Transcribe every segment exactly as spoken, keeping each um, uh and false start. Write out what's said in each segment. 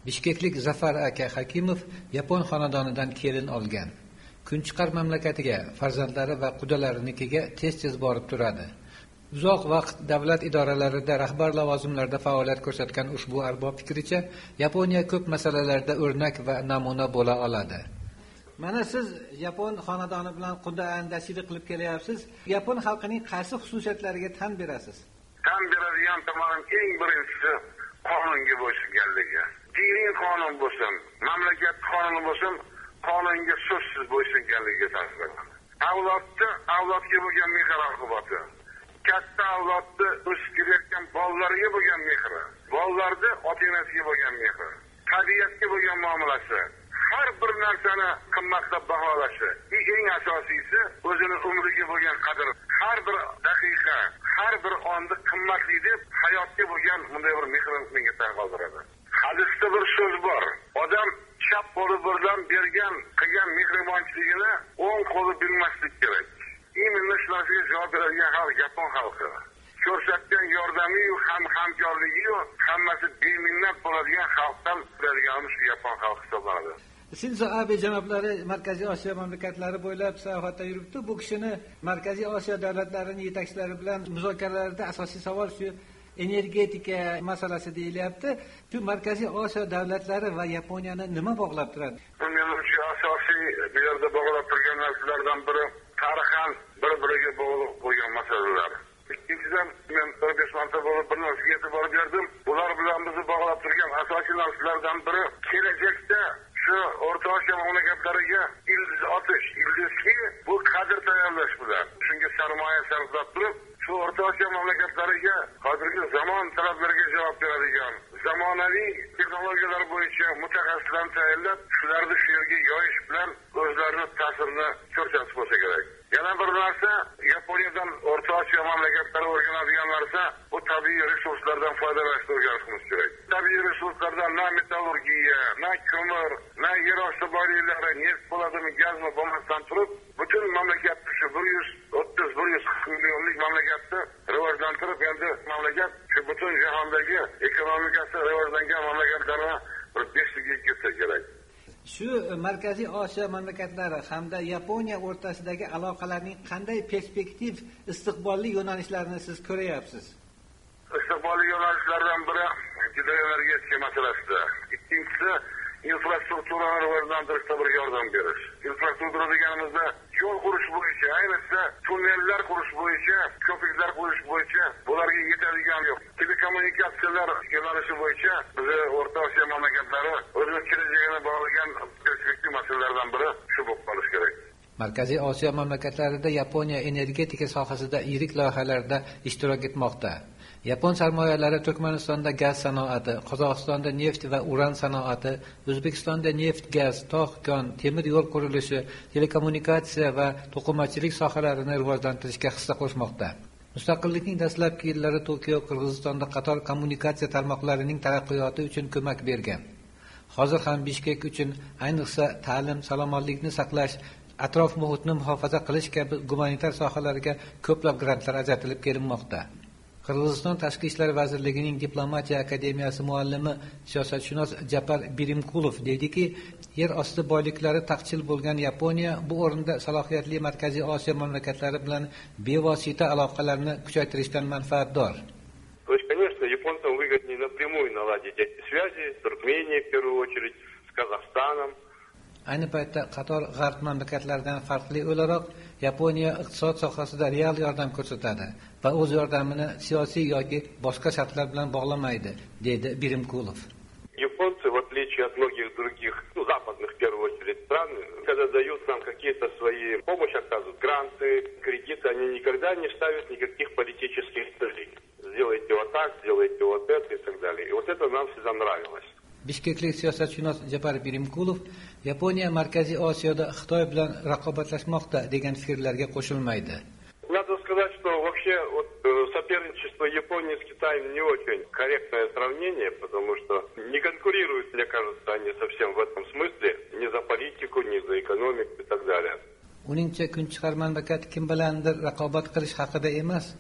Bishkeklik Zafar aka Hakimov yapon xonadonidan kelin olgan. Kunchiqar mamlakatiga farzandlari va qudalariga tez-tez borib turadi. Uzoq vaqt davlat idoralarida rahbar lavozimlarda faoliyat ko'rsatgan ushbu arbob fikricha, Yaponiya ko'p masalalarda o'rnak va namuna bo'la oladi. Mana siz yapon xonadoni bilan quda-andashlik qilib kelyapsiz. Yapon xalqining qaysi xususiyatlariga tan berasiz? Tan beradigan tomonim eng birinchisi qonunga bo'ysunganligi. Diniy qonun bo'lsin, mamlakat qonuni bo'lsin, qonunga so'zsiz bo'ysunganligiga ta'sirlaydi. Avlodda avlodga bo'lgan mehr-oqibati, katta avlodda o'sib kelayotgan bolalarga bo'lgan mehri, bolalarda ota-onasiga bo'lgan mehri, tabiatga bo'lgan muomalasi, har bir narsani qimmatlab baholashi, eng asosiysi o'zini umriga bo'lgan qadr, har bir daqiqa, har bir onni qimmatli deb hayotga bo'lgan bunday bir mehrini menga qoldiradi. Hadisda bir so'z bor. Odam chap qo'li bilan bergan, qilgan mehribonchiligini o'ng qo'li bilmaslik kerak. Imенно shu narsaga javob beradigan xalq Yapon xalqi. Ko'rsatgan yordami ham hamkorligi hammasi beminnat bo'ladigan xalqdan turadigan shu Yapon xalqi hisoblanadi. Shinzo Abe janoblari Markaziy Osiyo mamlakatlari bo'ylab sayohatda yuribdi. Bu kishini Markaziy Osiyo davlatlarining yetakchilari bilan muzokaralarda asosiy savol shu energetika masalasi deyilyapti. Shu Markaziy Osiyo davlatlari va Yaponiyani nima bog'lab turadi? Men shu asosiy bu yerda bog'lab turgan narsalardan biri tarixan bir-biriga bog'liq bo'lgan masalalar. Ikkinchidan men besh marta bo'lib bir narsaga e'tibor berdim. Ular bilan bizni bog'lab turgan asosiy narsalardan biri kelajakda shu O'rta Osiyo mamlakatlariga ildiz otish, ildizki bu qadr tayyorlash bilan shunga sarmoya sarflab turib, shu O'rta Osiyo mamlakatlariga hozirgi zamon talablariga javob beradigan zamonaviy texnologiyalar bo'yicha mutaxassislarni tayyorlab, shularni shu yerga yoyish bilan o'zlarining ta'sirini ko'rsatib bo'lsa kerak. Yana bir narsa, Yaponiyadan O'rta Osiyo mamlakatlari o'rganadigan narsa, bu tabiiy resurslardan foydalanishni o'rganishimiz kerak. Tabiiy resurslardan na metallurgiya, na ko'mir, na yer osti boyliklari, neft bo'ladimi, gazmi bo'lmasdan turib, butun mamlakatni shu bir yuz o'ttiz bir yuz millionlik mamlakatni rivojlantirib, endi mamlakat shu butun jahondagi ekonomikasi rivojlangan mamlakatlarni bir beshligiga kirsa kerak. Shu Markaziy Osiyo mamlakatlari hamda Yaponiya o'rtasidagi aloqalarning qanday perspektiv, istiqbolli yo'nalishlarini siz ko'ryapsiz? Istiqbolli yo'nalishlardan biri juda energetika masalasida. Ikkinchisi infrastrukturani rivojlantirishda bir yordam berish. Infrastruktura deganimizda yo'l qurish bo'yicha, ayniqsa tunnellar qurish bo'yicha, ko'priklar qurish bo'yicha bularga yetadigan yo'q. Telekommunikatsiyalar yo'nalishi bo'yicha biz O'rta Osiyo mamlakatlari o'zining kelajagini bog'lagan perspektiv masalalardan biri shu bo'lib qolishi kerak. Markaziy Osiyo mamlakatlarida Yaponiya energetika sohasida yirik loyihalarda ishtirok etmoqda. Yapon sarmoyalari Turkmanistonda gaz sanoati, Qozog'istonda neft va uran sanoati, O'zbekistonda neft, gaz, tog' kon, temir yo'l qurilishi, telekommunikatsiya va to'qimachilik sohalarini rivojlantirishga hissa qo'shmoqda. Mustaqillikning dastlabki yillari Tokio Qirg'izistonda qator kommunikatsiya tarmoqlarining taraqqiyoti uchun ko'mak bergan. Hozir ham Bishkek uchun ayniqsa ta'lim, salomatlikni saqlash, atrof muhitni muhofaza qilish kabi gumanitar sohalarga ko'plab grantlar ajratilib kelinmoqda. Qirg'iziston Tashqi ishlar vazirligining diplomatiya akademiyasi muallimi siyosatshunos Japar Birimkulov dediki, yer osti boyliklari taqchil bo'lgan Yaponiya bu o'rinda salohiyatli Markaziy Osiyo mamlakatlari bilan bevosita aloqalarni kuchaytirishdan manfaatdor. То есть, конечно, японцам выгоднее напрямую наладить эти связи с Туркменией в первую очередь, с Казахстаном. Ayni paytda qator g'arb mamlakatlaridan farqli o'laroq Yaponiya iqtisod sohasida real yordam ko'rsatadi va o'z yordamini siyosiy yoki boshqa shartlar bilan bog'lamaydi, dedi Birimkulov. Японцы, в отличие от многих других, ну, западных в первую очередь стран, когда дают нам какие-то свои помощь, оказывают гранты, кредиты, они никогда не ставят никаких политических целей. Сделайте вот так, сделайте вот это и так далее. И вот это нам всегда нравилось. Bishkeklik siyosatshunos Japar Birimkulov Yaponiya Markaziy Osiyoda Xitoy bilan raqobatlashmoqda degan fikrlarga qo'shilmaydi. Надо сказать, что вообще вот, соперничество Японии с Китаем не очень корректное сравнение, потому что не конкурируют, мне кажется, они совсем в этом смысле, ни за политику, ни за экономику и так далее. Uningcha kunchiqar mamlakat kim bilandir raqobat qilish haqida emas,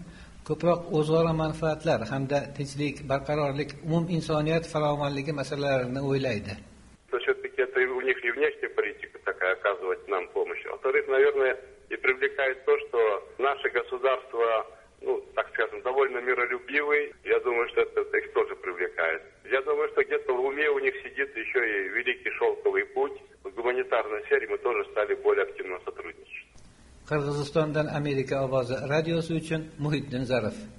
ko'proq o'zaro manfaatlar hamda tinchlik, barqarorlik, umum insoniyat farovonligi masalalarini o'ylaydi. Все-таки это у них и внешняя политика такая, оказывать нам помощь. Во-вторых, наверное, и привлекает то, что наше государство, ну, так скажем, довольно миролюбивый. Я думаю, что это их тоже привлекает. Я думаю, что где-то в уме у них сидит еще и Великий Шелковый путь. В гуманитарной сфере мы тоже стали более активно сотрудничать. Qirg'izistondan Amerika ovozi radiosi uchun Muhiddin Zarif.